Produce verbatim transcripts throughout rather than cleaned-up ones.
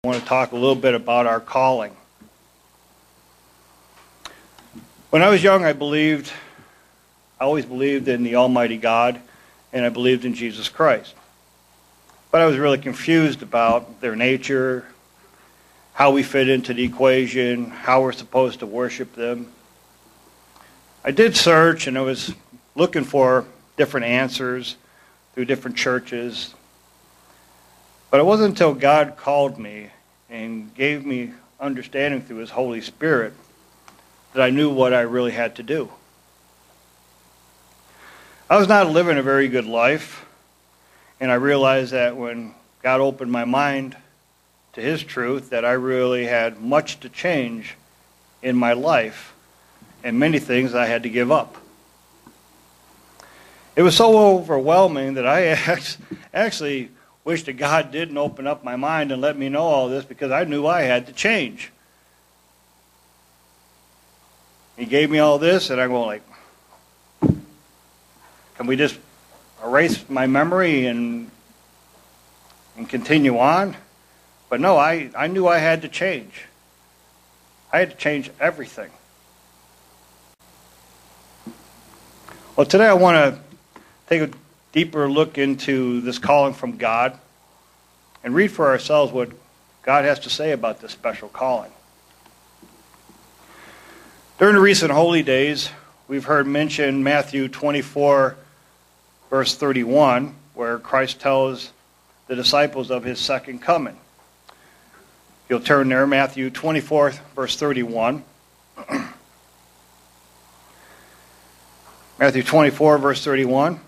I want to talk a little bit about our calling. When I was young, I believed, I always believed in the Almighty God, and I believed in Jesus Christ. But I was really confused about their nature, how we fit into the equation, how we're supposed to worship them. I did search, and I was looking for different answers through different churches. But it wasn't until God called me and gave me understanding through His Holy Spirit that I knew what I really had to do. I was not living a very good life, and I realized that when God opened my mind to His truth, that I really had much to change in my life, and many things I had to give up. It was so overwhelming that I actually wished that God didn't open up my mind and let me know all this, because I knew I had to change. He gave me all this, and I'm going like, can we just erase my memory and and continue on? But no, I, I knew I had to change. I had to change everything. Well, today I want to take a deeper look into this calling from God and read for ourselves what God has to say about this special calling. During the recent holy days, we've heard mention Matthew twenty-four, verse thirty-one, where Christ tells the disciples of His second coming. You'll turn there, Matthew twenty-four, verse thirty-one. Matthew twenty-four, verse thirty-one.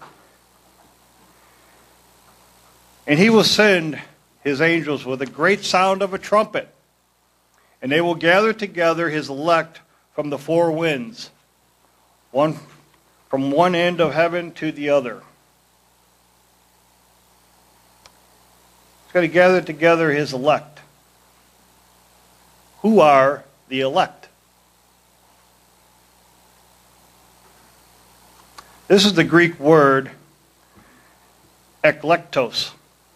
And He will send His angels with a great sound of a trumpet, and they will gather together His elect from the four winds, one from one end of heaven to the other. He's going to gather together His elect. Who are the elect? This is the Greek word eklektos.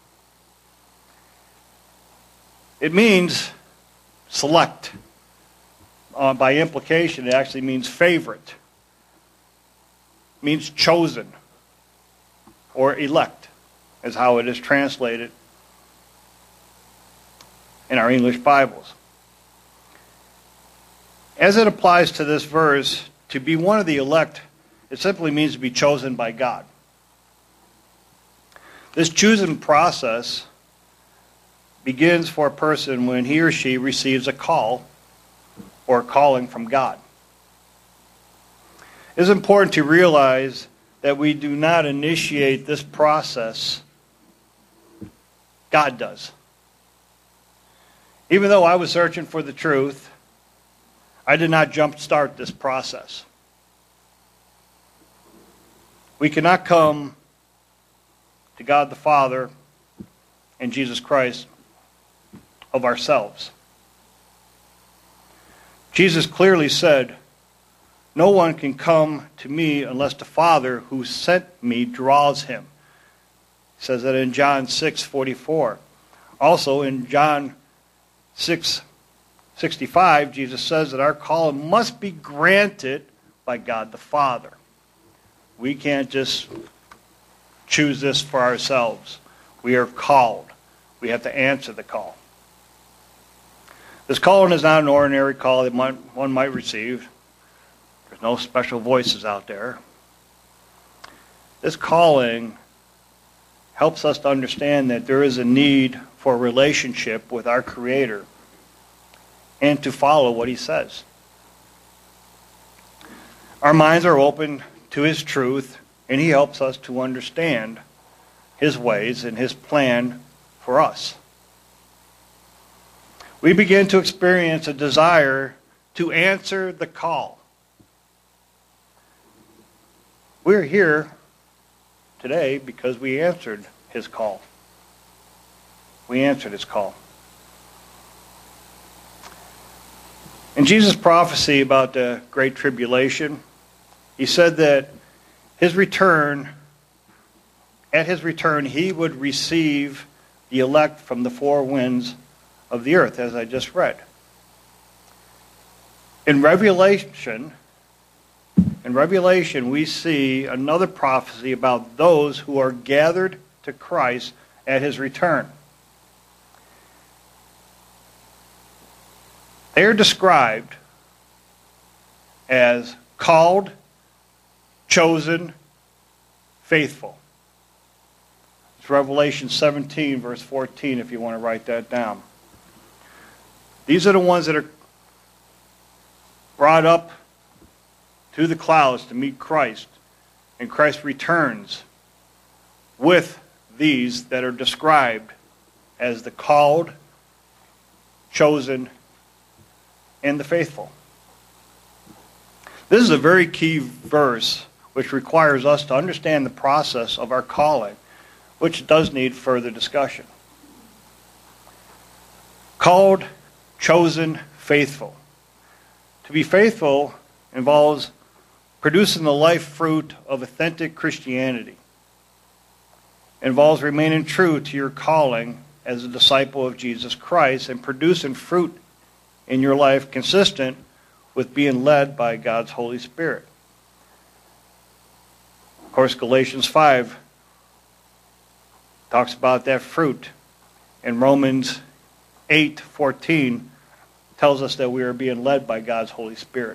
It means select. Uh, by implication, it actually means favorite. It means chosen or elect, is how it is translated in our English Bibles. As it applies to this verse, to be one of the elect, it simply means to be chosen by God. This choosing process begins for a person when he or she receives a call or a calling from God. It is important to realize that we do not initiate this process. God does. Even though I was searching for the truth, I did not jumpstart this process. We cannot come to God the Father and Jesus Christ of ourselves. Jesus clearly said, "No one can come to me unless the Father who sent me draws him." He says that in John six forty-four. Also in John six sixty-five, Jesus says that our call must be granted by God the Father. We can't just choose this for ourselves. We are called. We have to answer the call. This calling is not an ordinary call that one might receive. There's no special voices out there. This calling helps us to understand that there is a need for a relationship with our Creator and to follow what He says. Our minds are open to His truth, and He helps us to understand His ways and His plan for us. We begin to experience a desire to answer the call. We're here today because we answered His call. We answered His call. In Jesus' prophecy about the Great Tribulation, He said that His return, at His return, He would receive the elect from the four winds of the earth, as I just read. In Revelation, in Revelation, we see another prophecy about those who are gathered to Christ at his return. They are described as called, chosen, faithful. It's Revelation seventeen, verse fourteen, if you want to write that down. These are the ones that are brought up to the clouds to meet Christ, and Christ returns with these that are described as the called, chosen, and the faithful. This is a very key verse which requires us to understand the process of our calling, which does need further discussion. Called, chosen, faithful. To be faithful involves producing the life fruit of authentic Christianity. It involves remaining true to your calling as a disciple of Jesus Christ and producing fruit in your life consistent with being led by God's Holy Spirit. Of course, Galatians five talks about that fruit. And Romans eight fourteen tells us that we are being led by God's Holy Spirit.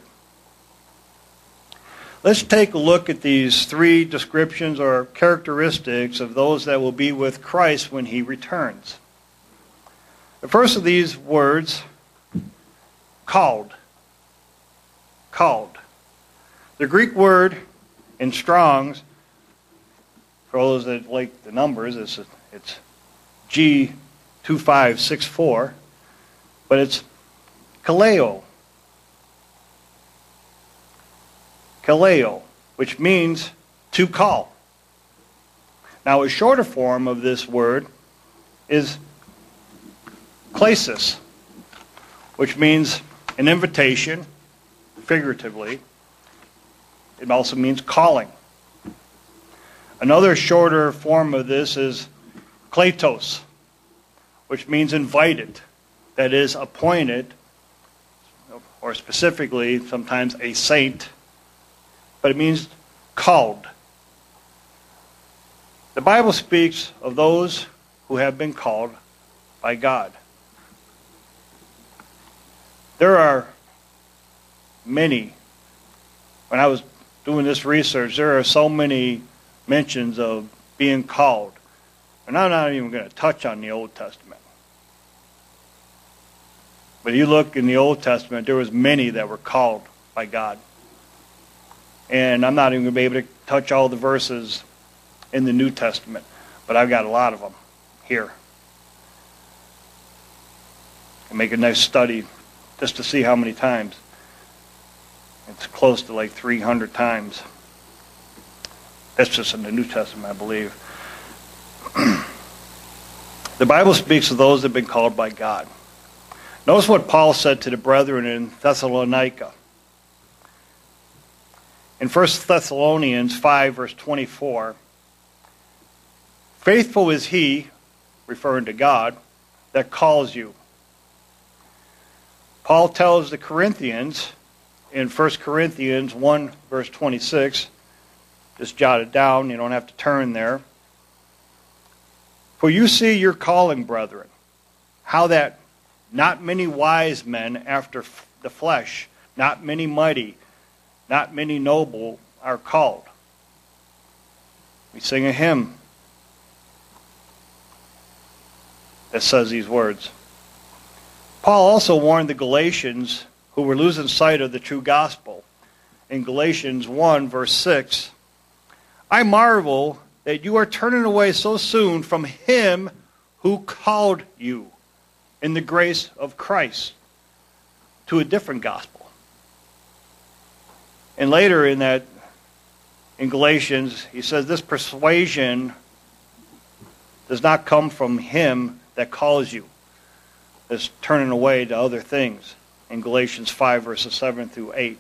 Let's take a look at these three descriptions or characteristics of those that will be with Christ when he returns. The first of these words, called. Called. The Greek word in Strong's, for those that like the numbers, it's, it's G two five six four, but it's kaleo. Kaleo, which means to call. Now, a shorter form of this word is klesis, which means an invitation, figuratively. It also means calling. Another shorter form of this is kletos, which means invited, that is, appointed, or specifically, sometimes a saint, but it means called. The Bible speaks of those who have been called by God. There are many. When I was doing this research, there are so many mentions of being called. And I'm not even going to touch on the Old Testament. But you look in the Old Testament, there was many that were called by God. And I'm not even going to be able to touch all the verses in the New Testament, but I've got a lot of them here. And make a nice study just to see how many times. It's close to like three hundred times. That's just in the New Testament, I believe. The Bible speaks of those that have been called by God. Notice what Paul said to the brethren in Thessalonica. In First Thessalonians five, verse twenty-four, faithful is he, referring to God, that calls you. Paul tells the Corinthians in First Corinthians one, verse twenty-six, just jot it down, you don't have to turn there. For you see your calling, brethren, how that not many wise men after the flesh, not many mighty, not many noble are called. We sing a hymn that says these words. Paul also warned the Galatians who were losing sight of the true gospel. In Galatians one, verse six, I marvel that you are turning away so soon from him who called you in the grace of Christ to a different gospel. And later in that, in Galatians, he says this persuasion does not come from him that calls you. This turning away to other things. In Galatians five, verses seven through eight.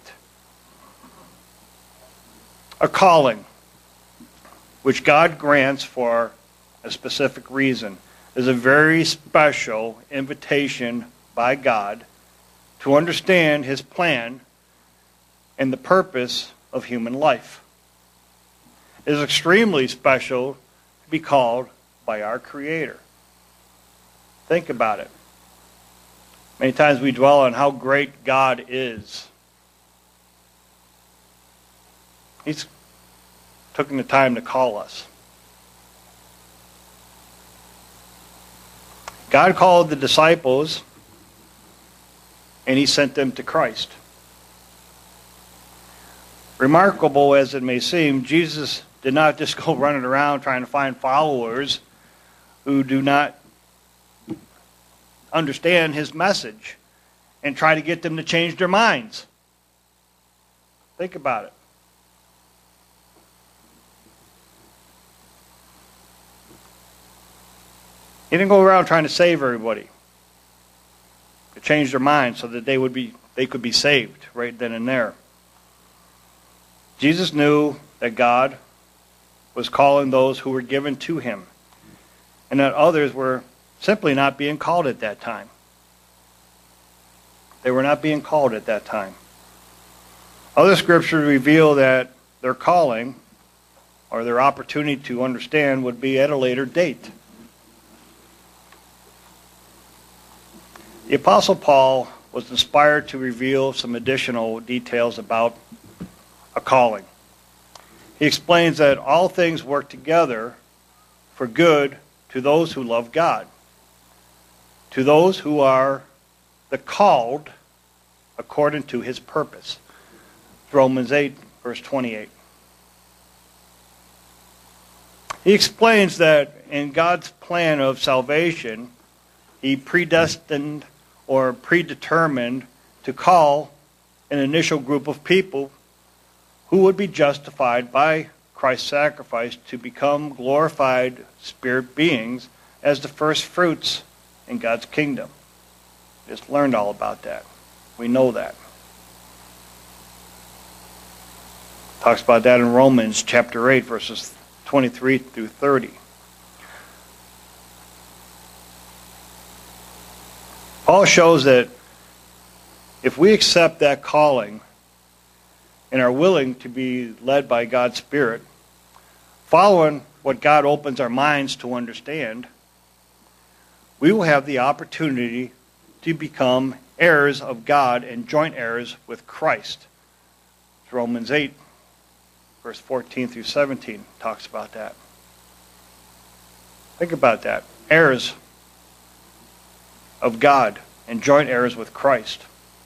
A calling which God grants for a specific reason. is a very special invitation by God to understand his plan and the purpose of human life. It is extremely special to be called by our Creator. Think about it. Many times we dwell on how great God is. He's taken the time to call us. God called the disciples, and he sent them to Christ. Remarkable as it may seem, Jesus did not just go running around trying to find followers who do not understand his message and try to get them to change their minds. Think about it. He didn't go around trying to save everybody, to change their minds so that they would be they could be saved right then and there. Jesus knew that God was calling those who were given to him, and that others were simply not being called at that time. They were not being called at that time. Other scriptures reveal that their calling, or their opportunity to understand, would be at a later date. The Apostle Paul was inspired to reveal some additional details about a calling. He explains that all things work together for good to those who love God, to those who are the called according to his purpose. Romans eight, verse twenty-eight. He explains that in God's plan of salvation, he predestined or predetermined to call an initial group of people who would be justified by Christ's sacrifice to become glorified spirit beings as the first fruits in God's kingdom. Just learned all about that. We know that. Talks about that in Romans chapter eight, verses twenty-three through thirty. Paul shows that if we accept that calling and are willing to be led by God's Spirit, following what God opens our minds to understand, we will have the opportunity to become heirs of God and joint heirs with Christ. Romans eight, verse fourteen through seventeen talks about that. Think about that. Heirs of God and joint heirs with Christ.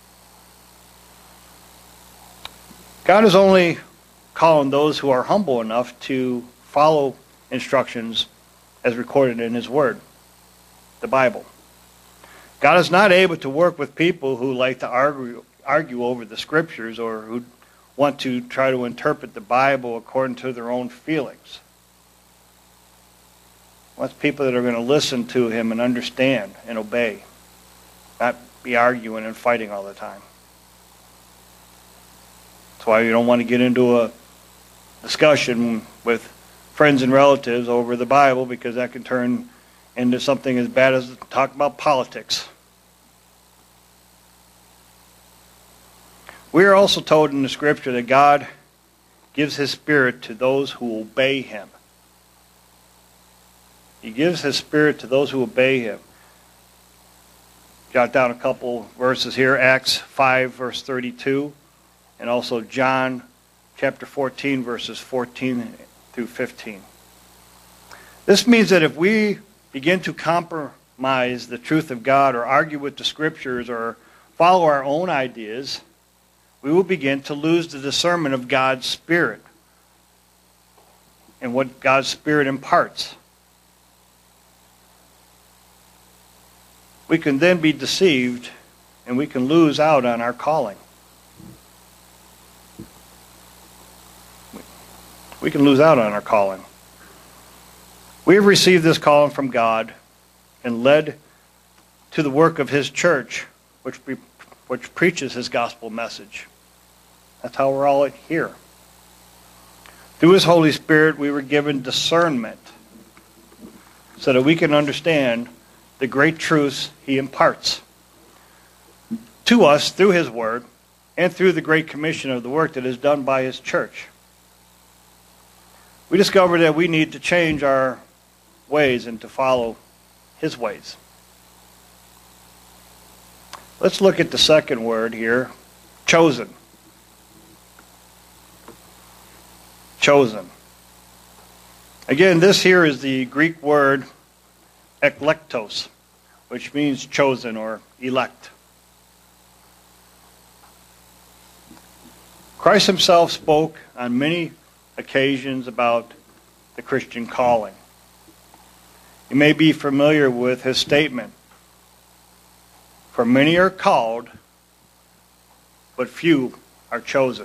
God is only calling those who are humble enough to follow instructions as recorded in his word, the Bible. God is not able to work with people who like to argue, argue over the scriptures or who want to try to interpret the Bible according to their own feelings. He wants people that are going to listen to him and understand and obey, not be arguing and fighting all the time. That's why you don't want to get into a discussion with friends and relatives over the Bible, because that can turn into something as bad as talk about politics. We are also told in the Scripture that God gives his Spirit to those who obey him. He gives his Spirit to those who obey him. Jot down a couple verses here. Acts five, verse thirty-two. And also John chapter fourteen, verses fourteen through fifteen. This means that if we begin to compromise the truth of God or argue with the Scriptures or follow our own ideas, we will begin to lose the discernment of God's Spirit and what God's Spirit imparts. We can then be deceived and we can lose out on our calling. We can lose out on our calling. We have received this calling from God and led to the work of his church, which, which preaches his gospel message. That's how we're all here. Through his Holy Spirit, we were given discernment so that we can understand the great truths he imparts to us through his word and through the great commission of the work that is done by his church. We discovered that we need to change our ways and to follow his ways. Let's look at the second word here, chosen. Chosen. Again, this here is the Greek word eklektos, which means chosen or elect. Christ himself spoke on many occasions about the Christian calling. You may be familiar with his statement, "For many are called, but few are chosen."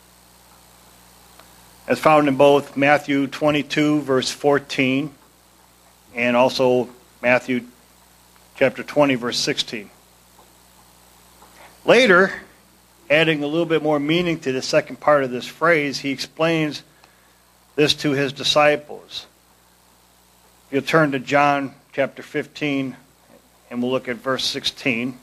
As found in both Matthew twenty-two, verse fourteen, and also Matthew chapter twenty, verse sixteen. Later, adding a little bit more meaning to the second part of this phrase, he explains this to his disciples. You'll turn to John chapter fifteen, and we'll look at verse sixteen.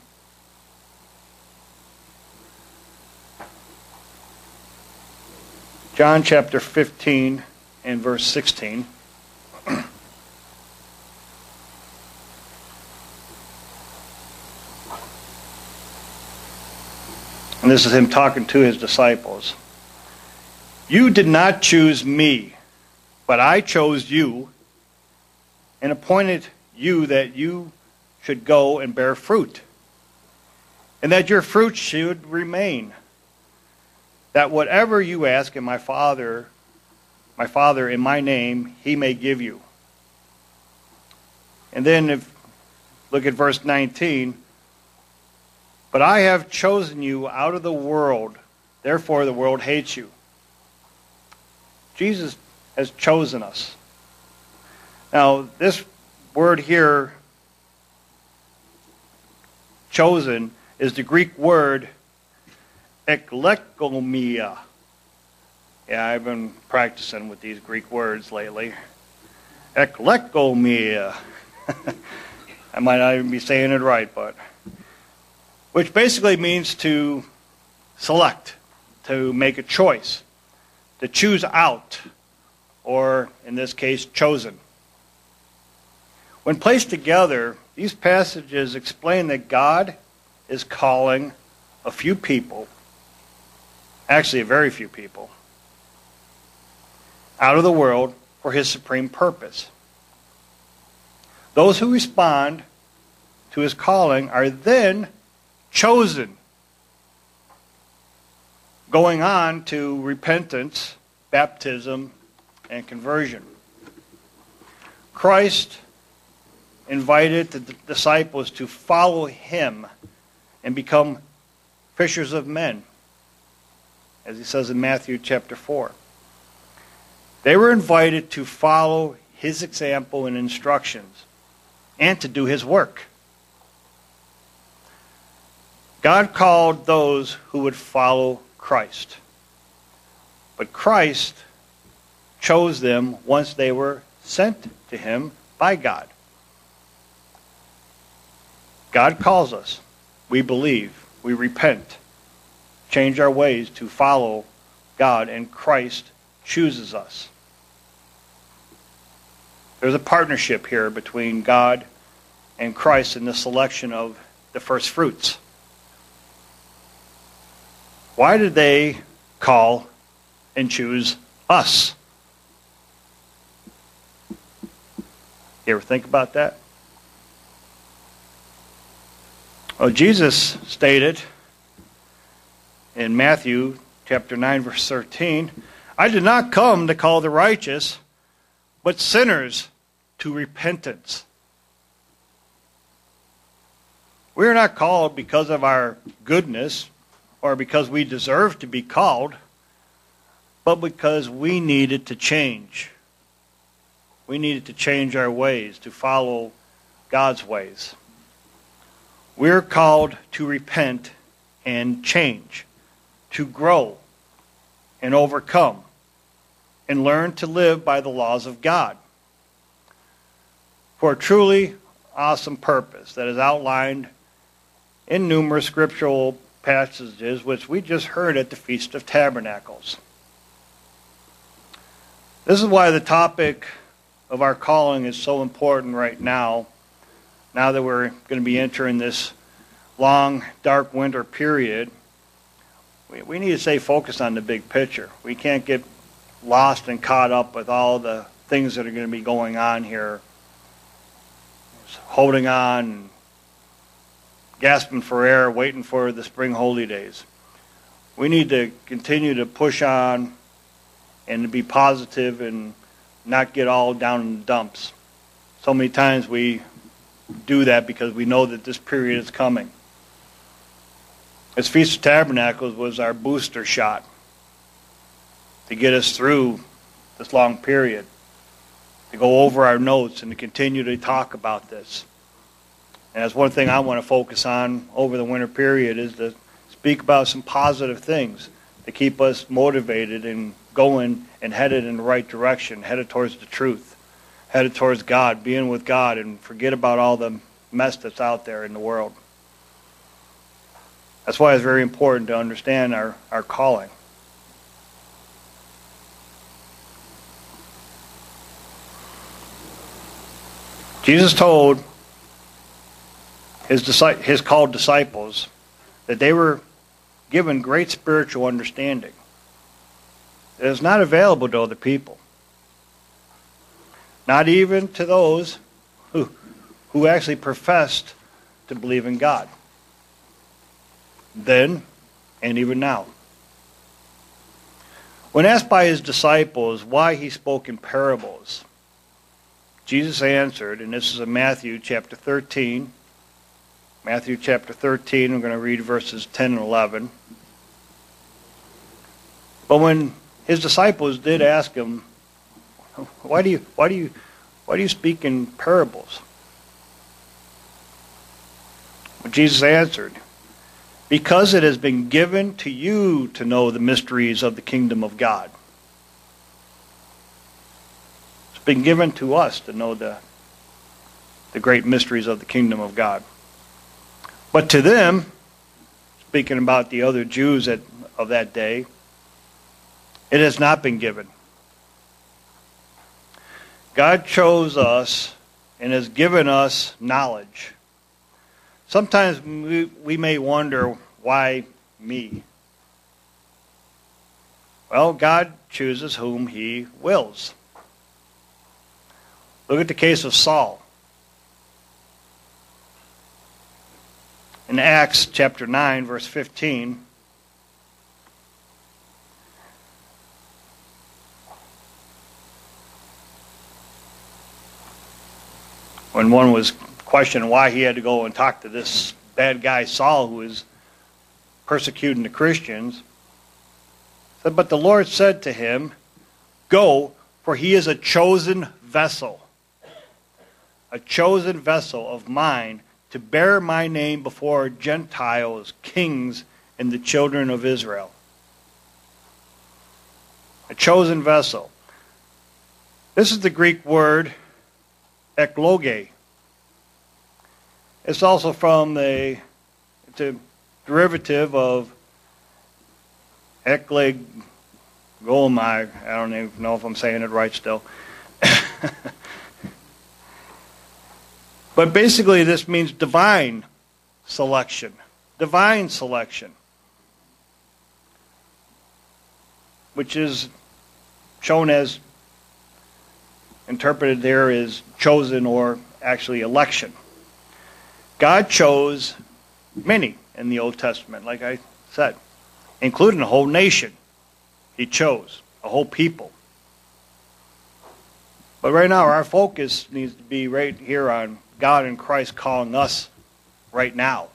John chapter fifteen and verse sixteen. And this is him talking to his disciples. "You did not choose me, but I chose you and appointed you that you should go and bear fruit, and that your fruit should remain, that whatever you ask in my Father, my Father in my name, he may give you." And then if look at verse nineteen. "But I have chosen you out of the world, therefore the world hates you." Jesus has chosen us. Now, this word here, chosen, is the Greek word eklekomia. Yeah, I've been practicing with these Greek words lately. Eklekomia. I might not even be saying it right, but which basically means to select, to make a choice, to choose out, or in this case, chosen. When placed together, these passages explain that God is calling a few people, actually a very few people, out of the world for his supreme purpose. Those who respond to his calling are then chosen, going on to repentance, baptism, and conversion. Christ invited the disciples to follow him and become fishers of men, as he says in Matthew chapter four. They were invited to follow his example and instructions and to do his work. God called those who would follow Christ. But Christ chose them once they were sent to him by God. God calls us. We believe. We repent. Change our ways to follow God, and Christ chooses us. There's a partnership here between God and Christ in the selection of the first fruits. Why did they call and choose us? You ever think about that? Well, Jesus stated in Matthew chapter nine, verse thirteen, "I did not come to call the righteous, but sinners to repentance." We are not called because of our goodness or because we deserve to be called, but because we needed to change. We needed to change our ways, to follow God's ways. We're called to repent and change, to grow and overcome, and learn to live by the laws of God. for a truly awesome purpose that is outlined in numerous scriptural passages, which we just heard at the Feast of Tabernacles. This is why the topic of our calling is so important right now, now that we're going to be entering this long, dark winter period. We, we need to stay focused on the big picture. We can't get lost and caught up with all the things that are going to be going on here. Just holding on, gasping for air, waiting for the spring holy days. We need to continue to push on and to be positive and not get all down in the dumps. So many times we do that because we know that this period is coming. This Feast of Tabernacles was our booster shot to get us through this long period, to go over our notes and to continue to talk about this. And that's one thing I want to focus on over the winter period, is to speak about some positive things to keep us motivated and going and headed in the right direction, headed towards the truth, headed towards God, being with God, and forget about all the mess that's out there in the world. That's why it's very important to understand our, our calling. Jesus told his, his called disciples that they were given great spiritual understanding that is not available to other people. Not even to those who, who actually professed to believe in God. Then, and even now. When asked by his disciples why he spoke in parables, Jesus answered, and this is in Matthew chapter thirteen. Matthew chapter thirteen, we're going to read verses ten and eleven. But when his disciples did ask him, why do you why do you why do you speak in parables? Well, Jesus answered, because it has been given to you to know the mysteries of the kingdom of God. It's been given to us to know the, the great mysteries of the kingdom of God. But to them, speaking about the other Jews at, of that day, it has not been given. God chose us and has given us knowledge. Sometimes we, we may wonder, why me? Well, God chooses whom he wills. Look at the case of Saul. In Acts chapter nine, verse fifteen, when one was questioning why he had to go and talk to this bad guy Saul who was persecuting the Christians, said, but the Lord said to him, go, for he is a chosen vessel, a chosen vessel of mine to bear my name before Gentiles, kings, and the children of Israel. A chosen vessel. This is the Greek word ekloge. It's also from the it's a derivative of ekleg golmai. I don't even know if I'm saying it right still. But basically this means divine selection. Divine selection. Which is shown as, interpreted there as chosen or actually election. God chose many in the Old Testament, like I said, including a whole nation. He chose a whole people. But right now, our focus needs to be right here on God and Christ calling us right now.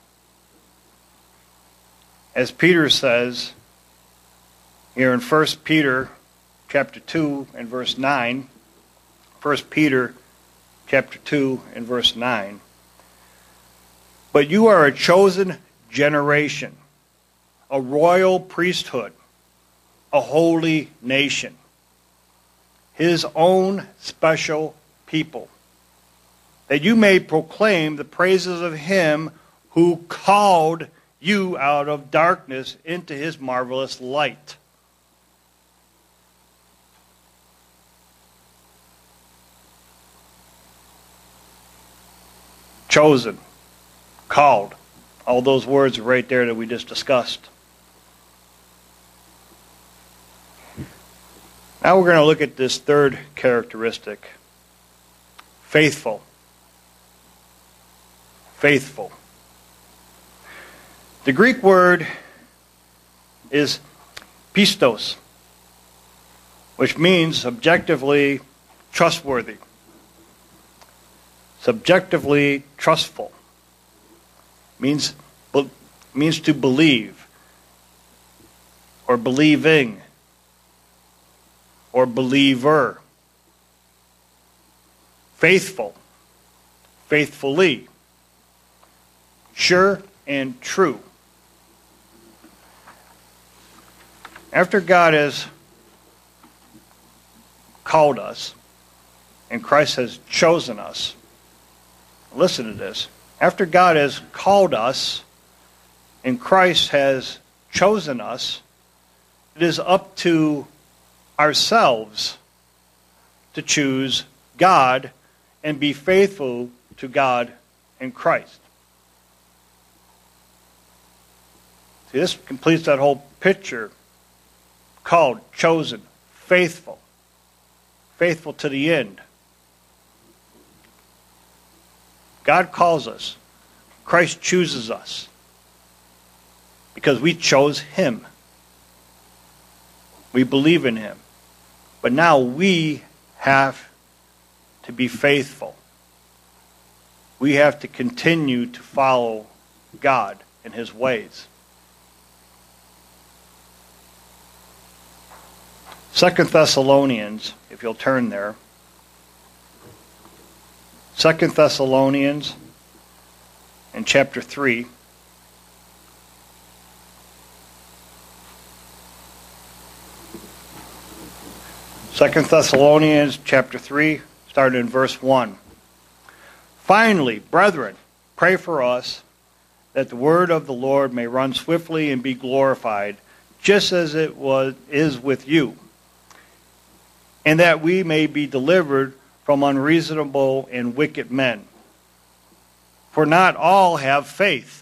As Peter says here in First Peter chapter two and verse nine, First Peter chapter two and verse nine, but you are a chosen generation, a royal priesthood, a holy nation, his own special people, that you may proclaim the praises of him who called you out of darkness into his marvelous light. Chosen, called, all those words right there that we just discussed. Now we're going to look at this third characteristic. Faithful. Faithful. The Greek word is pistos, which means subjectively trustworthy, subjectively trustful. Means, means to believe, or believing, or believer. Faithful, faithfully, sure and true. After God has called us, and Christ has chosen us, listen to this. After God has called us, and Christ has chosen us, it is up to ourselves to choose God and be faithful to God and Christ. See, this completes that whole picture. Called, chosen, faithful. Faithful to the end. God calls us. Christ chooses us. Because we chose him. We believe in him. But now we have to be faithful. We have to continue to follow God and his ways. Second Thessalonians, if you'll turn there. Second Thessalonians in chapter three. Second Thessalonians chapter three, starting in verse one. Finally, brethren, pray for us that the word of the Lord may run swiftly and be glorified, just as it was is with you, and that we may be delivered from unreasonable and wicked men. For not all have faith.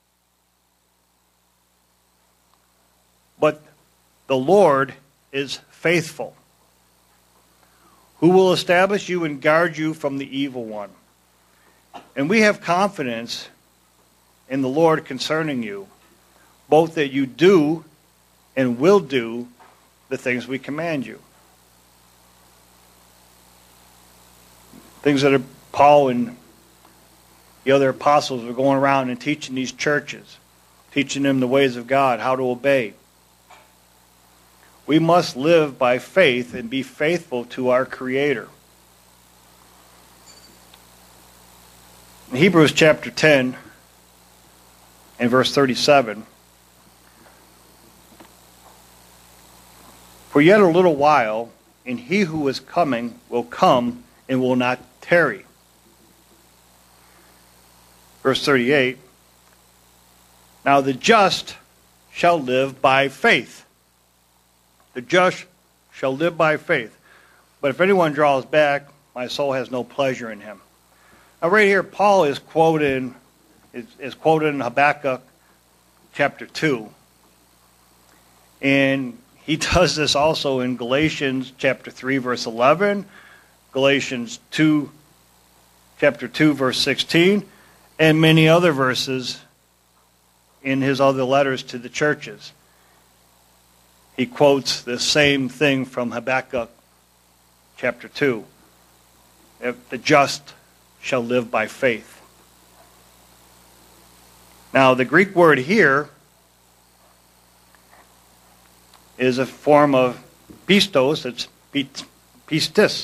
But the Lord is faithful, who will establish you and guard you from the evil one. And we have confidence in the Lord concerning you, both that you do and will do the things we command you. Things that are, Paul and the other apostles were going around and teaching these churches, teaching them the ways of God, how to obey. We must live by faith and be faithful to our Creator. In Hebrews chapter ten and verse thirty-seven, for yet a little while, and he who is coming will come and will not tarry. Verse thirty-eight, now the just shall live by faith. The just shall live by faith. But if anyone draws back, my soul has no pleasure in him. Now right here, Paul is quoted, is, is quoted in Habakkuk chapter two. And he does this also in Galatians chapter three, verse eleven, Galatians two, chapter two, verse sixteen, and many other verses in his other letters to the churches. He quotes the same thing from Habakkuk chapter two. The just shall live by faith. Now, the Greek word here is a form of pistos. It's pistis.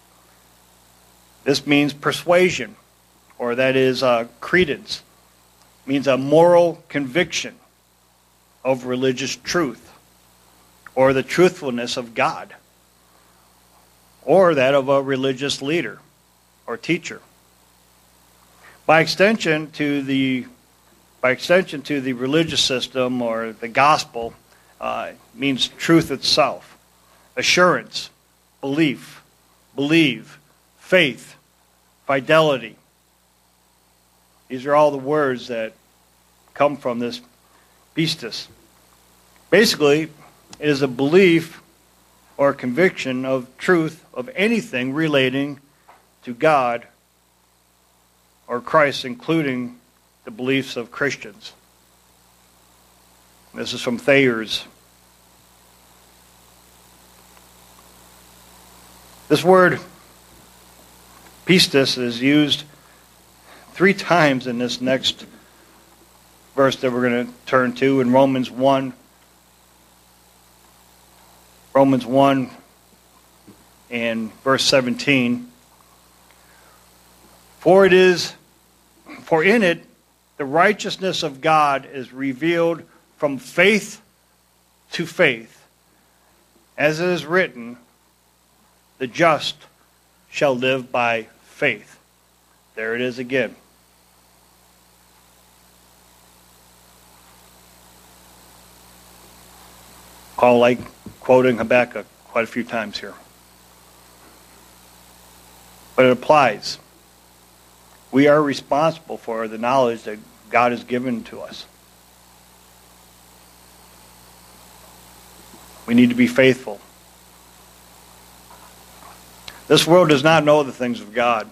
This means persuasion, or that is uh, credence. It means a moral conviction of religious truth, or the truthfulness of God, or that of a religious leader or teacher. By extension to the by extension to the religious system or the gospel uh, means truth itself, assurance, belief, believe, faith, fidelity. These are all the words that come from this pistis. Basically, it is a belief or conviction of truth of anything relating to God or Christ, including the beliefs of Christians. This is from Thayer's. This word pistis is used three times in this next verse that we're going to turn to in Romans one. Romans one and verse seventeen. For it is, for in it the righteousness of God is revealed from faith to faith. As it is written, the just shall live by faith. There it is again. Paul like quoting Habakkuk quite a few times here. But it applies. We are responsible for the knowledge that God has given to us. We need to be faithful. This world does not know the things of God.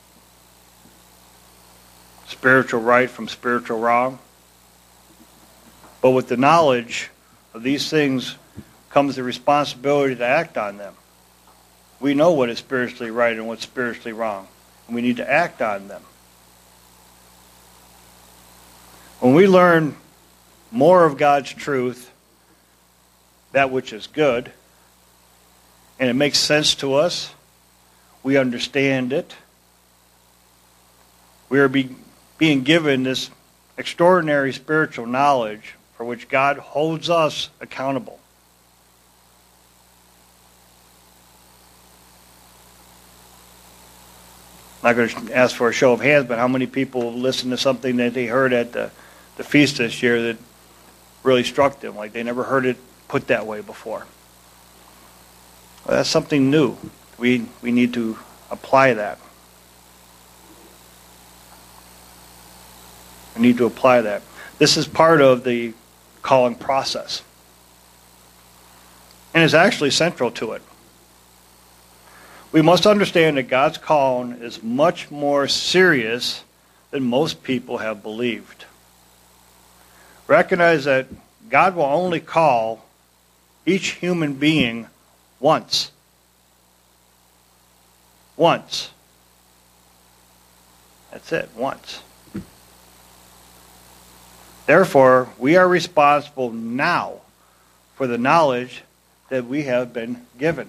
Spiritual right from spiritual wrong. But with the knowledge of these things comes the responsibility to act on them. We know what is spiritually right and what's spiritually wrong, and we need to act on them. When we learn more of God's truth, that which is good, and it makes sense to us, we understand it, we are be, being given this extraordinary spiritual knowledge for which God holds us accountable. I'm not going to ask for a show of hands, but how many people listened to something that they heard at the, the feast this year that really struck them, like they never heard it put that way before? Well, that's something new. We, we need to apply that. We need to apply that. This is part of the calling process. And is actually central to it. We must understand that God's calling is much more serious than most people have believed. Recognize that God will only call each human being once. Once. That's it, once. Therefore, we are responsible now for the knowledge that we have been given.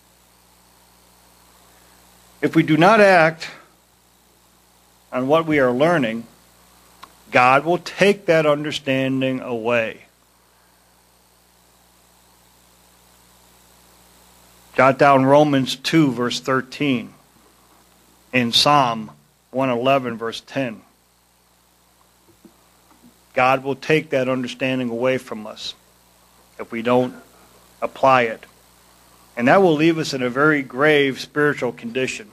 If we do not act on what we are learning, God will take that understanding away. Jot down Romans two, verse thirteen, and Psalm one eleven, verse ten. God will take that understanding away from us if we don't apply it. And that will leave us in a very grave spiritual condition.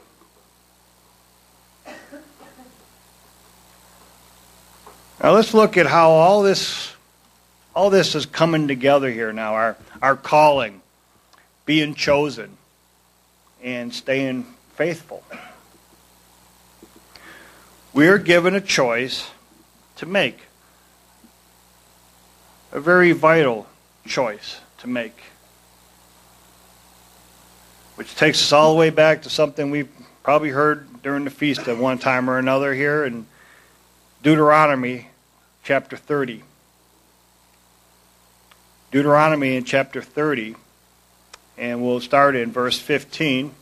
Now let's look at how all this all this is coming together here now. Our, our calling, being chosen, and staying faithful. We're given a choice to make. A very vital choice to make. Which takes us all the way back to something we've probably heard during the feast at one time or another here in Deuteronomy chapter thirty. Deuteronomy in chapter thirty, and we'll start in verse fifteen.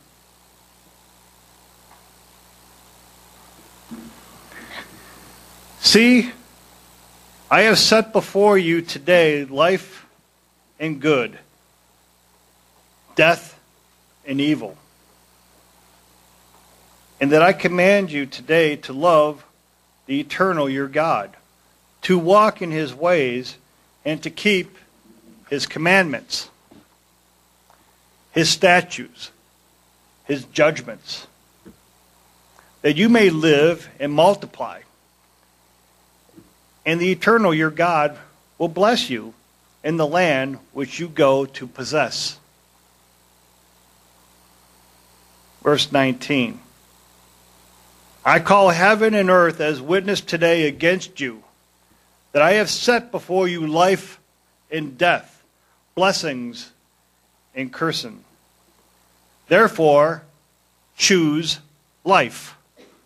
See, I have set before you today life and good, death and evil. And that I command you today to love the eternal your God, to walk in his ways, and to keep his commandments, his statutes, his judgments, that you may live and multiply. And the eternal your God will bless you in the land which you go to possess. Verse nineteen. I call heaven and earth as witness today against you, that I have set before you life and death, blessings and cursing. Therefore, choose life.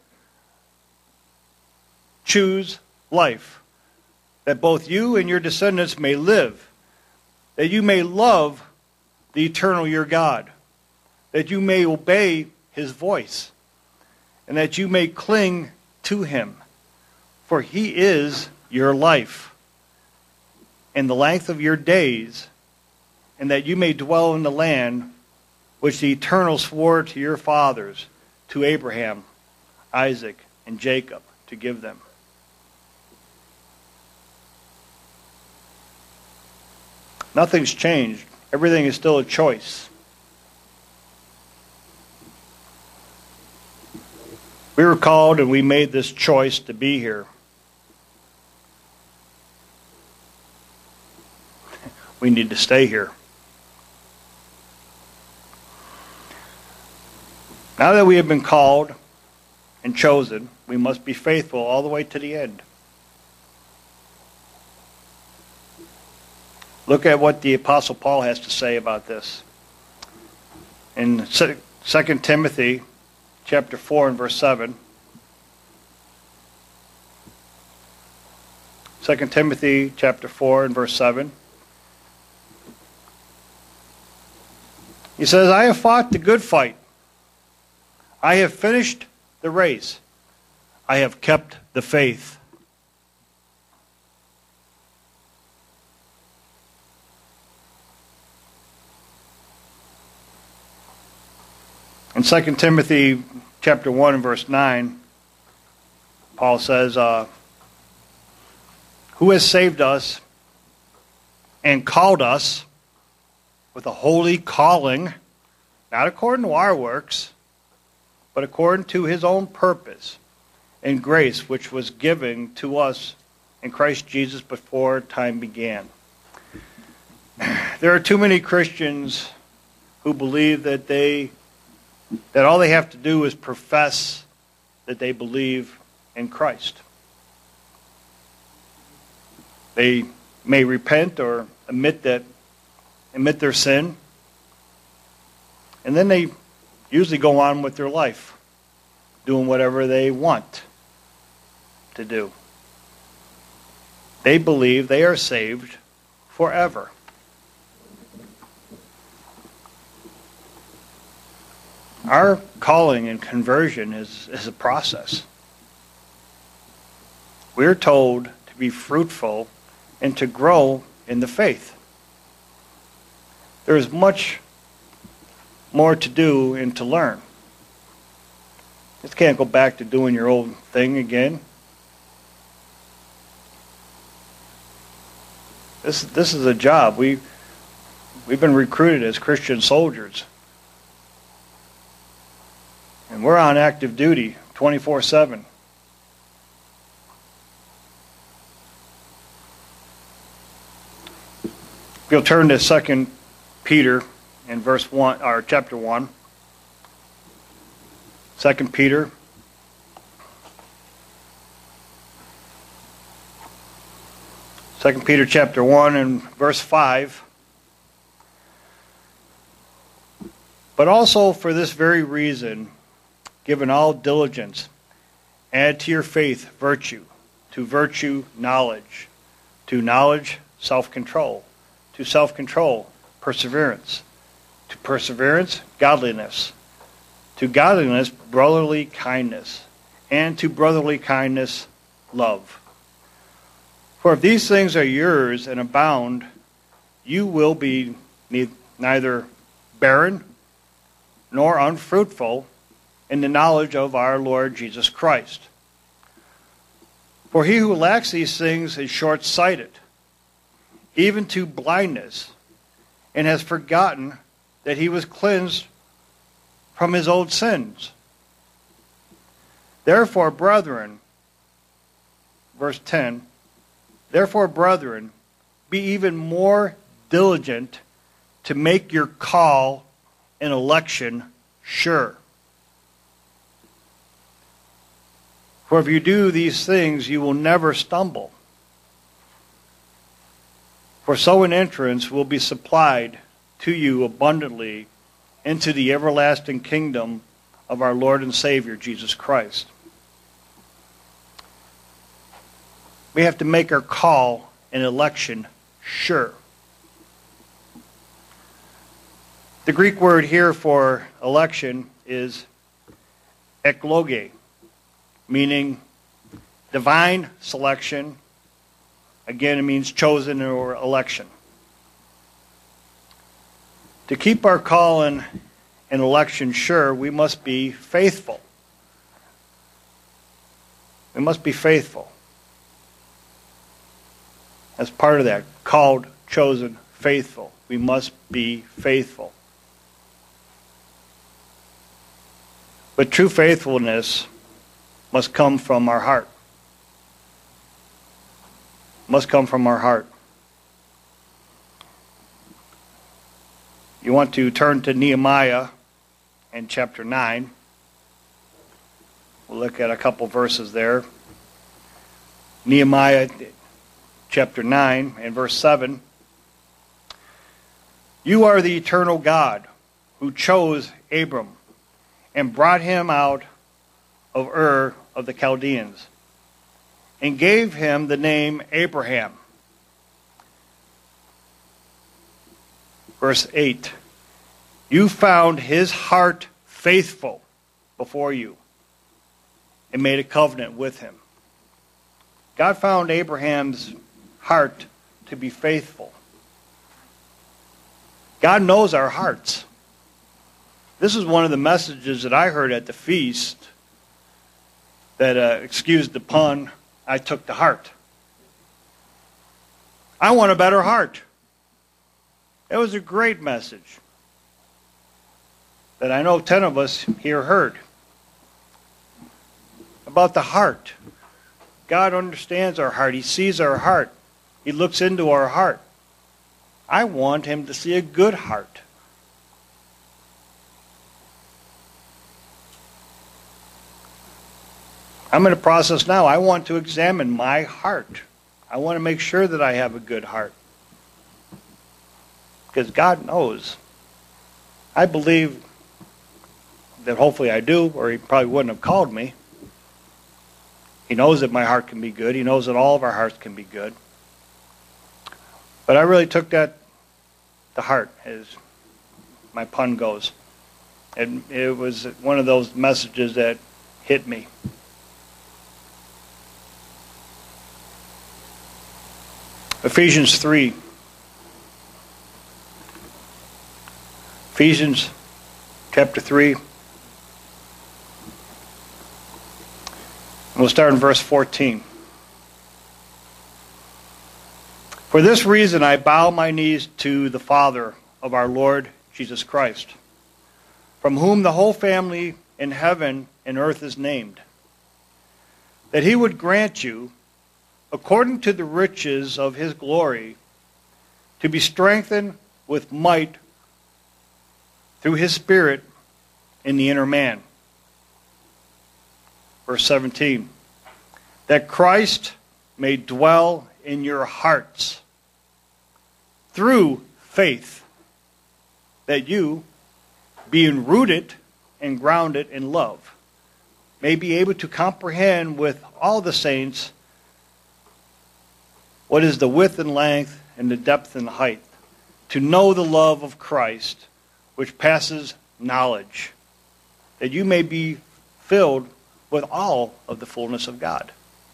Choose life, that both you and your descendants may live, that you may love the eternal your God, that you may obey his voice, and that you may cling to him, for he is your life, and the length of your days, and that you may dwell in the land which the Eternal swore to your fathers, to Abraham, Isaac, and Jacob, to give them. Nothing's changed. Everything is still a choice. We were called and we made this choice to be here. We need to stay here. Now that we have been called and chosen, we must be faithful all the way to the end. Look at what the Apostle Paul has to say about this. In Second Timothy chapter four and verse seven. Second Timothy chapter four and verse seven. He says, I have fought the good fight. I have finished the race. I have kept the faith. In Second Timothy chapter one and verse nine, Paul says, uh, who has saved us and called us with a holy calling, not according to our works, but according to his own purpose and grace, which was given to us in Christ Jesus before time began. There are too many Christians who believe that they that all they have to do is profess that they believe in Christ. They may repent or admit that admit their sin, and then they usually go on with their life, doing whatever they want to do. They believe they are saved forever. Our calling and conversion is, is a process. We're told to be fruitful and to grow in the faith. There is much more to do and to learn. You just can't go back to doing your old thing again. This, this is a job. We, we've been recruited as Christian soldiers. And we're on active duty twenty-four seven. If you'll turn to Second Peter in verse one or chapter one. Second Peter. Second Peter chapter one and verse five. But also for this very reason, given all diligence, add to your faith virtue, to virtue knowledge, to knowledge self-control, to self-control perseverance, to perseverance godliness, to godliness brotherly kindness, and to brotherly kindness love. For if these things are yours and abound, you will be neither barren nor unfruitful in the knowledge of our Lord Jesus Christ. For he who lacks these things is short-sighted, even to blindness, and has forgotten that he was cleansed from his old sins. Therefore, brethren, verse ten, therefore, brethren, be even more diligent to make your call and election sure. For if you do these things, you will never stumble. For so an entrance will be supplied to you abundantly into the everlasting kingdom of our Lord and Savior, Jesus Christ. We have to make our call and election sure. The Greek word here for election is ekloge, meaning divine selection. Again, it means chosen or election. To keep our call and, and election sure, we must be faithful. We must be faithful. As part of that, called, chosen, faithful. We must be faithful. But true faithfulness must come from our heart. Must come from our heart. You want to turn to Nehemiah in chapter nine. We'll look at a couple verses there. Nehemiah chapter nine and verse seven. You are the eternal God who chose Abram and brought him out of Ur of the Chaldeans, and gave him the name Abraham. Verse eight. You found his heart faithful before you, and made a covenant with him. God found Abraham's heart to be faithful. God knows our hearts. This is one of the messages that I heard at the feast that, uh, excuse the pun, I took to heart. I want a better heart. It was a great message that I know ten of us here heard. About the heart. God understands our heart. He sees our heart. He looks into our heart. I want him to see a good heart. I'm in a process now. I want to examine my heart. I want to make sure that I have a good heart. Because God knows. I believe that hopefully I do, or he probably wouldn't have called me. He knows that my heart can be good. He knows that all of our hearts can be good. But I really took that to heart, as my pun goes. And it was one of those messages that hit me. Ephesians three. Ephesians chapter three. We'll start in verse fourteen. For this reason I bow my knees to the Father of our Lord Jesus Christ, from whom the whole family in heaven and earth is named, that he would grant you, according to the riches of his glory, to be strengthened with might through his Spirit in the inner man. Verse seventeen. That Christ may dwell in your hearts through faith, that you, being rooted and grounded in love, may be able to comprehend with all the saints what is the width and length and the depth and the height, to know the love of Christ, which passes knowledge, that you may be filled with all of the fullness of God.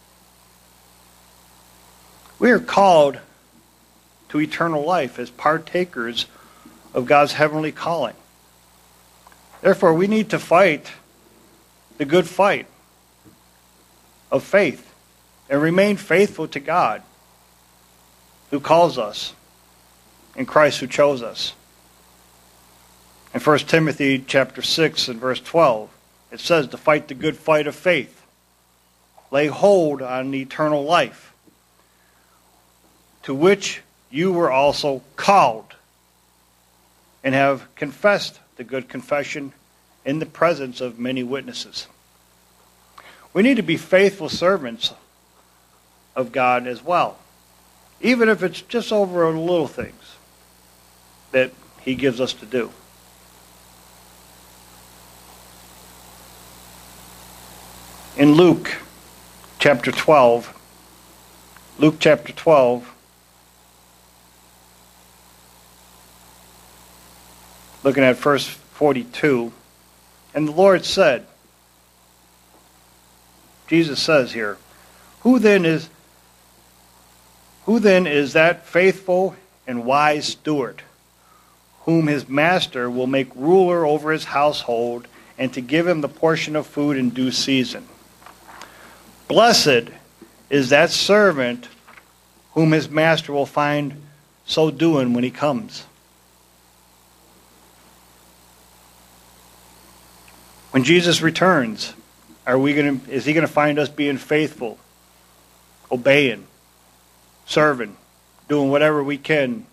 We are called to eternal life as partakers of God's heavenly calling. Therefore, we need to fight the good fight of faith and remain faithful to God, who calls us, and Christ who chose us. In First Timothy chapter six and verse twelve, it says to fight the good fight of faith, lay hold on the eternal life, to which you were also called, and have confessed the good confession in the presence of many witnesses. We need to be faithful servants of God as well, even if it's just over the little things that he gives us to do. In Luke chapter twelve, Luke chapter twelve, looking at verse forty-two, and the Lord said, Jesus says here, Who then is who then is that faithful and wise steward, whom his master will make ruler over his household, and to give him the portion of food in due season? Blessed is that servant whom his master will find so doing when he comes. When Jesus returns, are we going to, is he going to find us being faithful, obeying, serving, doing whatever we can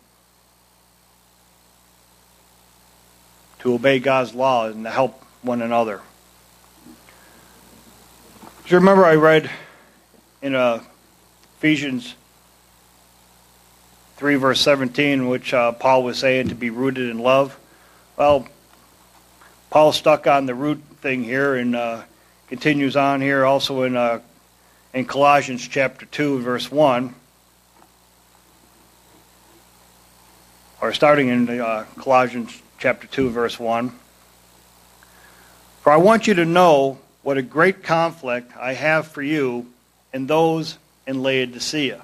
to obey God's law and to help one another? Do you remember I read in uh, Ephesians three verse seventeen, which uh, Paul was saying to be rooted in love? Well, Paul stuck on the root thing here and uh, continues on here also in uh, in Colossians chapter two verse one, or starting in uh, Colossians chapter two verse one. For I want you to know what a great conflict I have for you and those in Laodicea.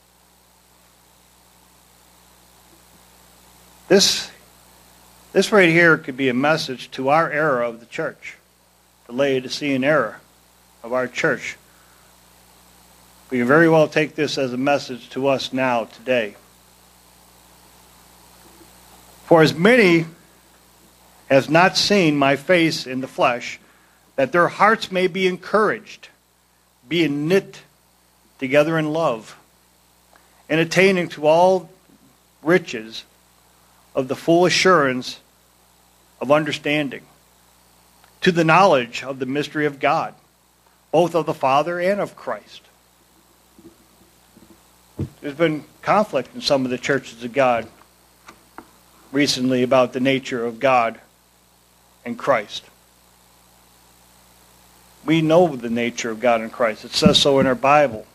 This, this right here could be a message to our era of the church, the Laodicean era of our church. We can very well take this as a message to us now, today. For as many as not seen my face in the flesh, that their hearts may be encouraged, being knit together in love, and attaining to all riches of the full assurance of understanding, to the knowledge of the mystery of God, both of the Father and of Christ. There's been conflict in some of the churches of God recently about the nature of God and Christ. We know the nature of God and Christ. It says so in our Bible.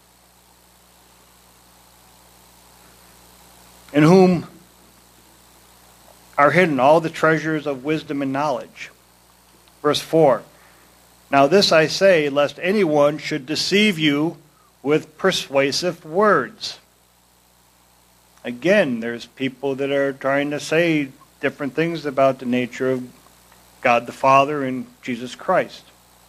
In whom are hidden all the treasures of wisdom and knowledge. Verse four. Now this I say, lest anyone should deceive you with persuasive words. Again, there's people that are trying to say different things about the nature of God the Father and Jesus Christ.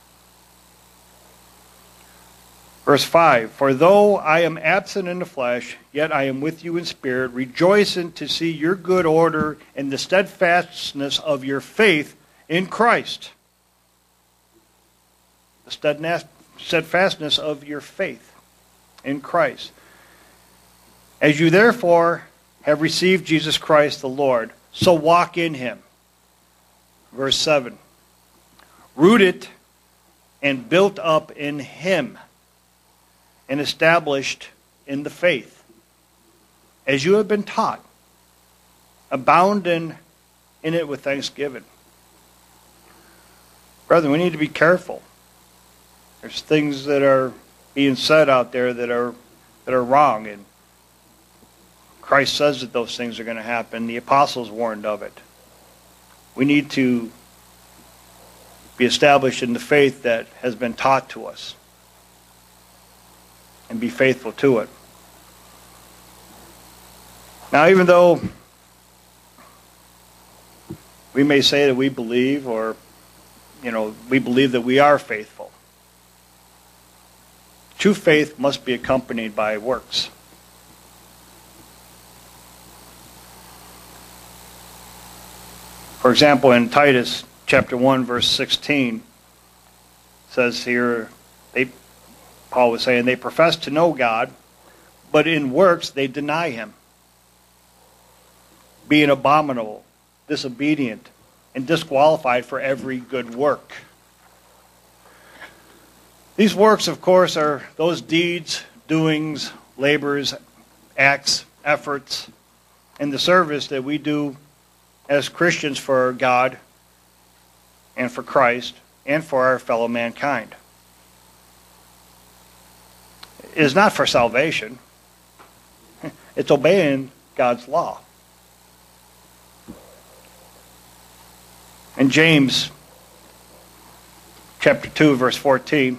Verse five, For though I am absent in the flesh, yet I am with you in spirit, rejoicing to see your good order and the steadfastness of your faith in Christ. The steadfastness of your faith in Christ. As you therefore have received Jesus Christ the Lord, so walk in him. Verse seven, Rooted and built up in him, and established in the faith, as you have been taught, abound in, in it with thanksgiving. Brethren, we need to be careful. There's things that are being said out there that are that are wrong, and Christ says that those things are going to happen. The apostles warned of it. We need to be established in the faith that has been taught to us, and be faithful to it. Now, even though we may say that we believe, or, you know, we believe that we are faithful, True faith must be accompanied by works. For example, in Titus chapter one, verse sixteen, says here, they, Paul was saying, they profess to know God, but in works they deny him, being abominable, disobedient, and disqualified for every good work. These works, of course, are those deeds, doings, labors, acts, efforts, and the service that we do as Christians for God and for Christ and for our fellow mankind. It is not for salvation. It's obeying God's law. In James chapter two, verse fourteen,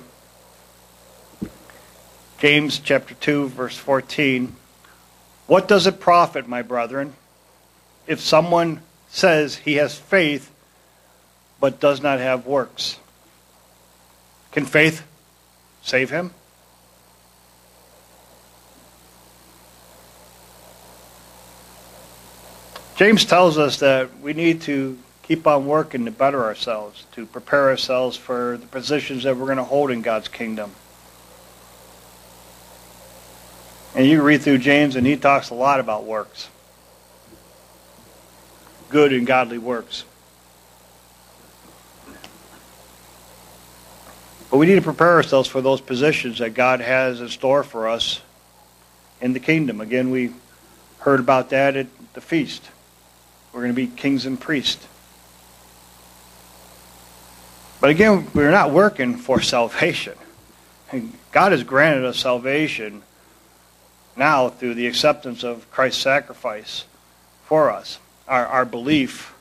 James chapter two, verse fourteen, what does it profit, my brethren, if someone says he has faith but does not have works? Can faith save him? James tells us that we need to keep on working to better ourselves, to prepare ourselves for the positions that we're going to hold in God's kingdom. And you read through James and he talks a lot about works. Good and godly works. But we need to prepare ourselves for those positions that God has in store for us in the kingdom. Again, we heard about that at the feast. We're going to be kings and priests. But again, we're not working for salvation. God has granted us salvation now through the acceptance of Christ's sacrifice for us. Our, our belief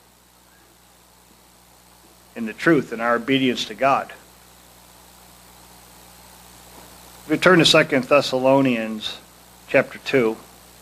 in the truth and our obedience to God. If we turn to Second Thessalonians chapter two.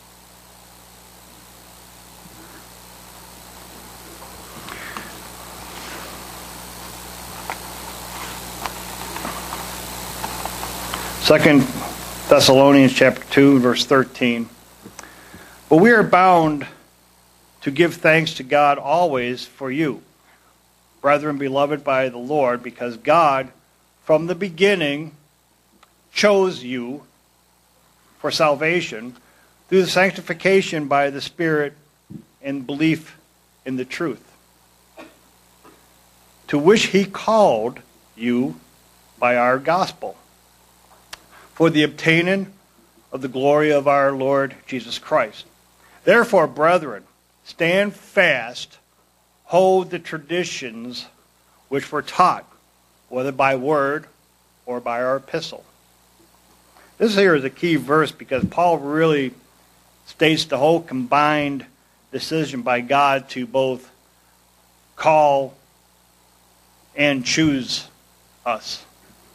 Second Thessalonians chapter two, verse thirteen. But we are bound to give thanks to God always for you, brethren beloved by the Lord, because God from the beginning chose you for salvation through the sanctification by the Spirit and belief in the truth, to which he called you by our gospel, for the obtaining of the glory of our Lord Jesus Christ. Therefore, brethren, stand fast, hold the traditions which were taught, whether by word or by our epistle. This here is a key verse because Paul really states the whole combined decision by God to both call and choose us.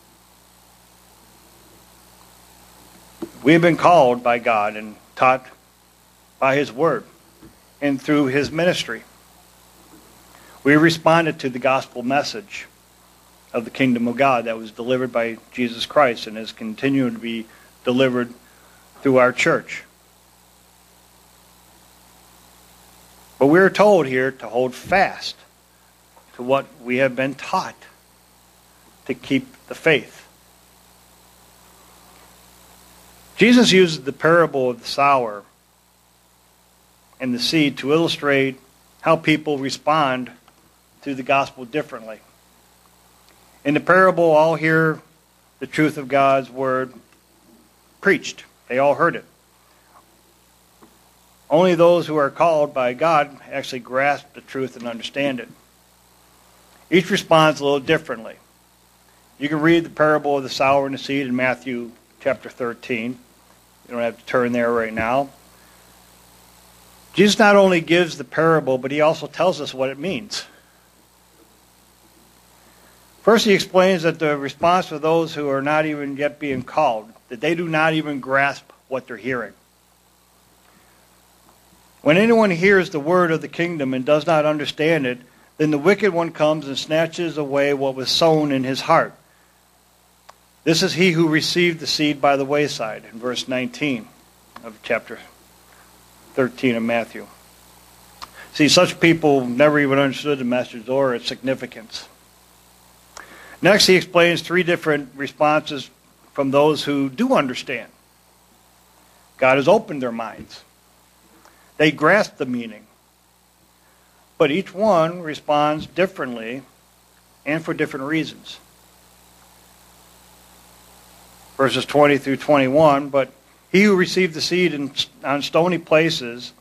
We have been called by God and taught by his word and through his ministry. We responded to the gospel message of the kingdom of God that was delivered by Jesus Christ and is continuing to be delivered through our church. But we are told here to hold fast to what we have been taught, to keep the faith. Jesus uses the parable of the sower and the seed to illustrate how people respond to the gospel differently. In the parable, all hear the truth of God's word preached. They all heard it. Only those who are called by God actually grasp the truth and understand it. Each responds a little differently. You can read the parable of the sower and the seed in Matthew chapter thirteen. You don't have to turn there right now. Jesus not only gives the parable, but he also tells us what it means. First, he explains that the response for those who are not even yet being called, that they do not even grasp what they're hearing. When anyone hears the word of the kingdom and does not understand it, then the wicked one comes and snatches away what was sown in his heart. This is he who received the seed by the wayside, in verse nineteen of chapter thirteen of Matthew. See, such people never even understood the message or its significance. Next, he explains three different responses from those who do understand. God has opened their minds. They grasp the meaning. But each one responds differently and for different reasons. Verses twenty through twenty-one, but he who received the seed in, on stony places,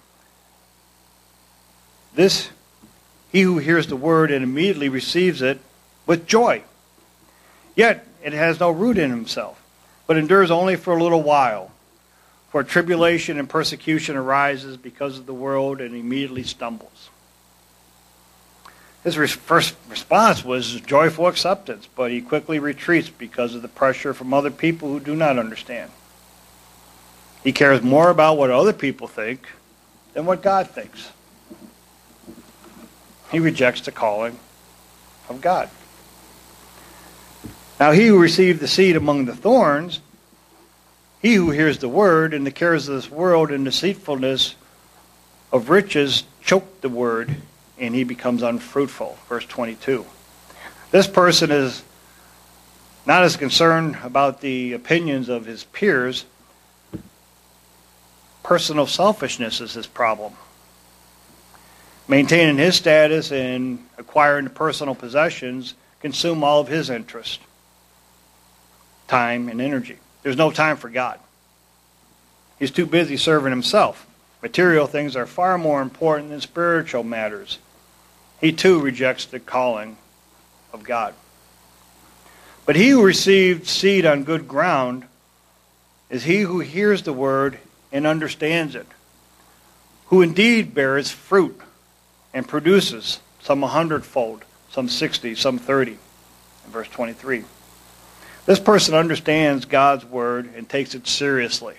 this, he who hears the word and immediately receives it with joy. Yet it has no root in himself, but endures only for a little while. For tribulation and persecution arises because of the world, and immediately stumbles. His first response was joyful acceptance, but he quickly retreats because of the pressure from other people who do not understand. He cares more about what other people think than what God thinks. He rejects the calling of God. Now he who received the seed among the thorns, he who hears the word, and the cares of this world and deceitfulness of riches choke the word, and he becomes unfruitful. Verse twenty-two. This person is not as concerned about the opinions of his peers. Personal selfishness is his problem. Maintaining his status and acquiring the personal possessions consume all of his interest, time, and energy. There's no time for God. He's too busy serving himself. Material things are far more important than spiritual matters. He too rejects the calling of God. But he who received seed on good ground is he who hears the word and understands it, who indeed bears fruit and produces, some a hundredfold, some sixty, some thirty. In verse twenty-three. This person understands God's word and takes it seriously.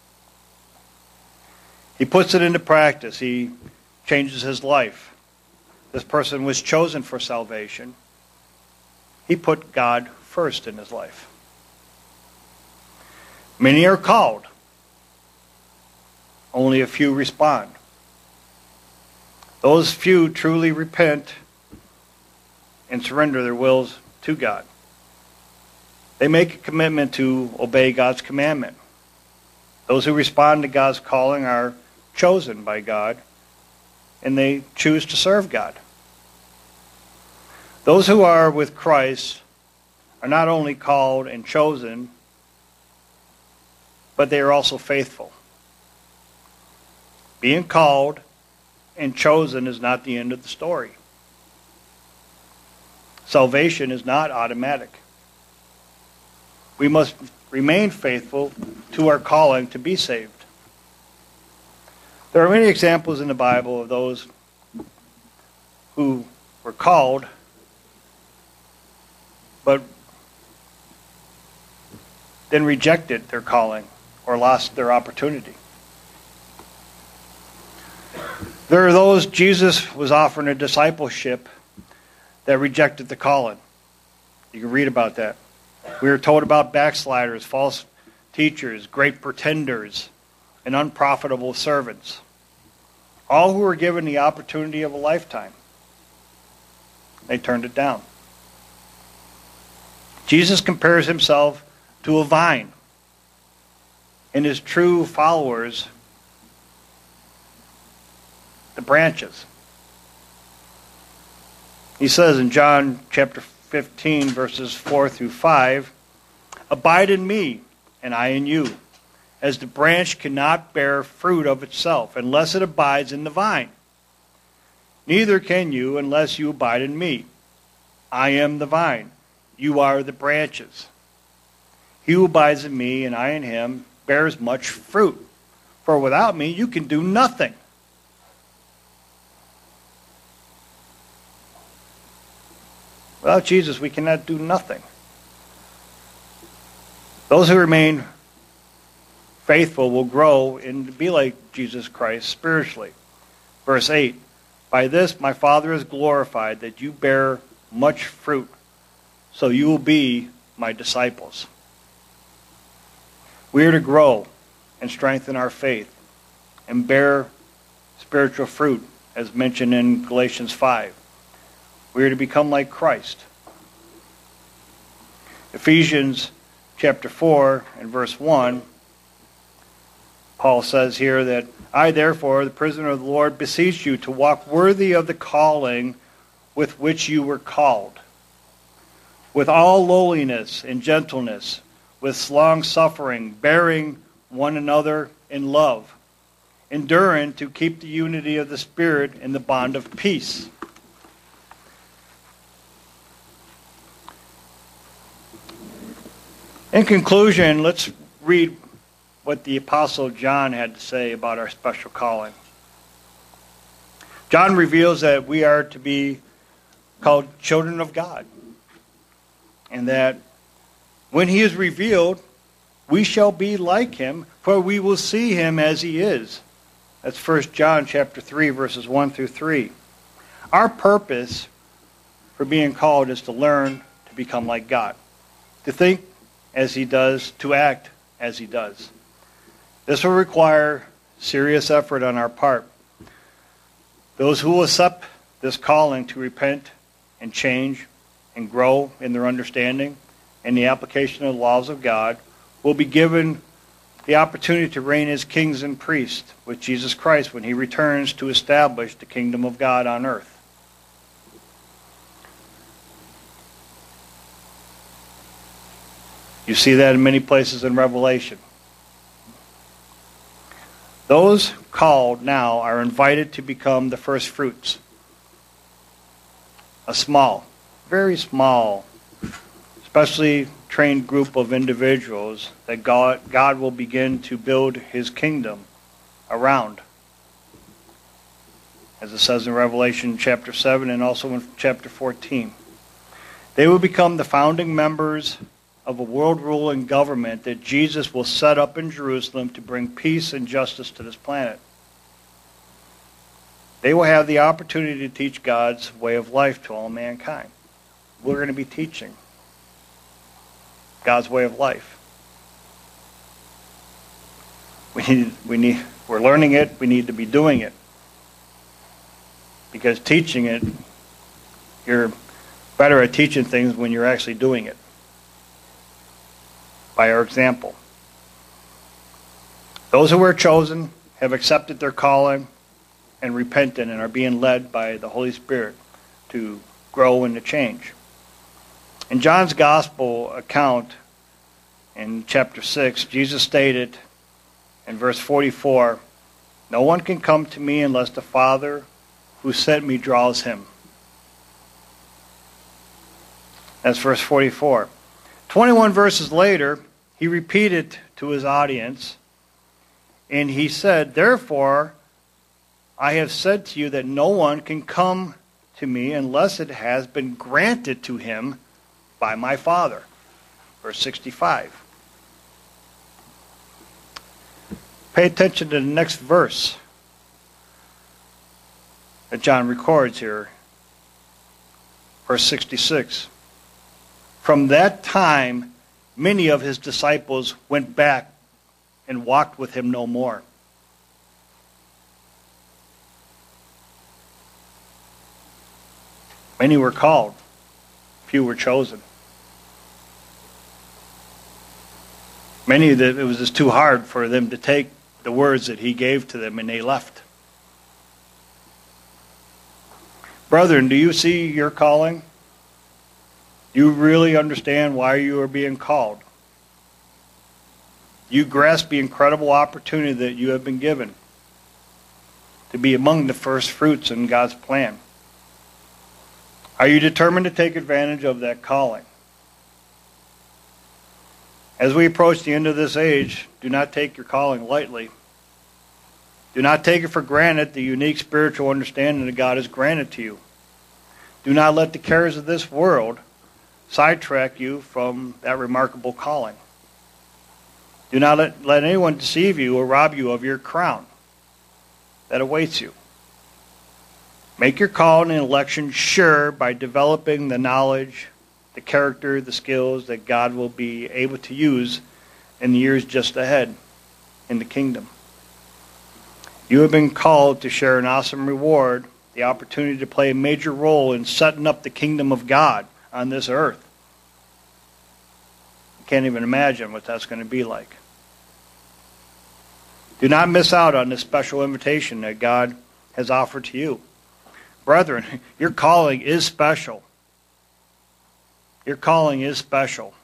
He puts it into practice. He changes his life. This person was chosen for salvation. He put God first in his life. Many are called. Only a few respond. Those few truly repent and surrender their wills to God. They make a commitment to obey God's commandment. Those who respond to God's calling are chosen by God, and they choose to serve God. Those who are with Christ are not only called and chosen, but they are also faithful. Being called and chosen is not the end of the story. Salvation is not automatic. We must remain faithful to our calling to be saved. There are many examples in the Bible of those who were called, but then rejected their calling or lost their opportunity. There are those Jesus was offering a discipleship that rejected the calling. You can read about that. We are told about backsliders, false teachers, great pretenders, and unprofitable servants. All who were given the opportunity of a lifetime. They turned it down. Jesus compares himself to a vine, and his true followers, the branches. He says in John chapter fifteen, verses four through five, "Abide in me, and I in you, as the branch cannot bear fruit of itself unless it abides in the vine. Neither can you unless you abide in me. I am the vine, you are the branches. He who abides in me, and I in him, bears much fruit. For without me you can do nothing." Without Jesus, we cannot do nothing. Those who remain faithful will grow and be like Jesus Christ spiritually. Verse eight, "By this my Father is glorified, that you bear much fruit, so you will be my disciples." We are to grow and strengthen our faith and bear spiritual fruit, as mentioned in Galatians five. We are to become like Christ. Ephesians chapter four and verse one, Paul says here that, I therefore, the prisoner of the Lord, beseech you to walk worthy of the calling with which you were called, with all lowliness and gentleness, with long suffering, bearing one another in love, enduring to keep the unity of the Spirit in the bond of peace. In conclusion, let's read what the Apostle John had to say about our special calling. John reveals that we are to be called children of God, and that when he is revealed, we shall be like him, for we will see him as he is. That's First John chapter three, verses one through three. Our purpose for being called is to learn to become like God, to think as he does, to act as he does. This will require serious effort on our part. Those who will accept this calling to repent and change and grow in their understanding and the application of the laws of God will be given the opportunity to reign as kings and priests with Jesus Christ when he returns to establish the kingdom of God on earth. You see that in many places in Revelation. Those called now are invited to become the first fruits. A small, very small, especially trained group of individuals that God, God will begin to build his kingdom around. As it says in Revelation chapter seven and also in chapter fourteen. They will become the founding members of a world ruling government that Jesus will set up in Jerusalem to bring peace and justice to this planet. They will have the opportunity to teach God's way of life to all mankind. We're going to be teaching God's way of life. We need, we need, we're learning it, we need to be doing it. Because teaching it, you're better at teaching things when you're actually doing it. By our example. Those who were chosen have accepted their calling and repented and are being led by the Holy Spirit to grow and to change. In John's Gospel account in chapter six, Jesus stated in verse forty-four, no one can come to me unless the Father who sent me draws him. That's verse forty-four. twenty-one verses later, he repeated to his audience, and he said, therefore, I have said to you that no one can come to me unless it has been granted to him by my Father. Verse sixty-five. Pay attention to the next verse that John records here. Verse sixty-six. From that time, many of his disciples went back and walked with him no more. Many were called, few were chosen. Many that it was just too hard for them to take the words that he gave to them, and they left. Brethren, do you see your calling? Do you really understand why you are being called? Do you grasp the incredible opportunity that you have been given to be among the first fruits in God's plan? Are you determined to take advantage of that calling? As we approach the end of this age, do not take your calling lightly. Do not take it for granted the unique spiritual understanding that God has granted to you. Do not let the cares of this world sidetrack you from that remarkable calling. Do not let, let anyone deceive you or rob you of your crown that awaits you. Make your call and election sure by developing the knowledge, the character, the skills that God will be able to use in the years just ahead in the kingdom. You have been called to share an awesome reward, the opportunity to play a major role in setting up the kingdom of God on this earth. You can't even imagine what that's going to be like. Do not miss out on this special invitation that God has offered to you. Brethren, your calling is special. Your calling is special.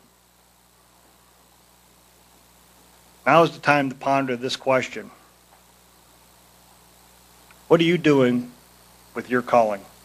Now is the time to ponder this question. What are you doing with your calling?